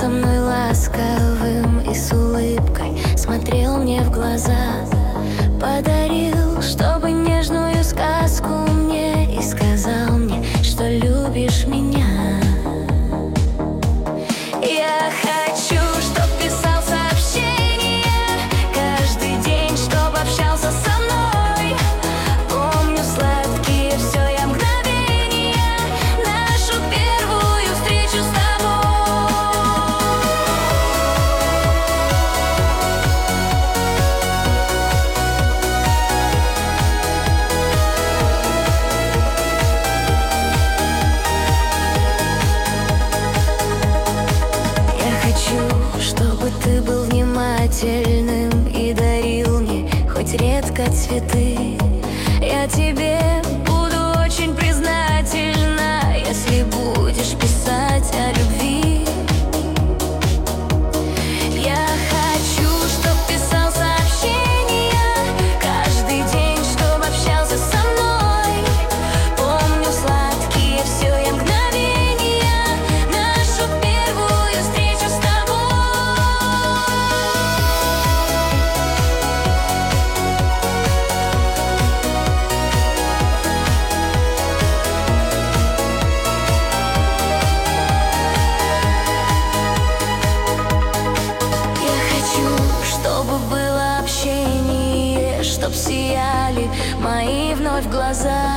со мной ласковым и с улыбкой смотрел мне в глаза. Подарил, чтобы нежную сказку мне, и сказал мне, что любишь меня. Я хочу, чтоб писал сообщения каждый день, чтоб общался со мной. Помню сладкие все я мгновения, нашу первую встречу с чтобы ты был внимательным и дарил мне хоть редко цветы. Я тебе буду очень признательна, если будешь писать о любви. Я хочу, чтоб писал сообщения каждый день, чтоб общался со мной. Помню сладкие все я мгновения, нашу первую встречу с тобой. Чтобы было общение, чтоб сияли мои вновь глаза.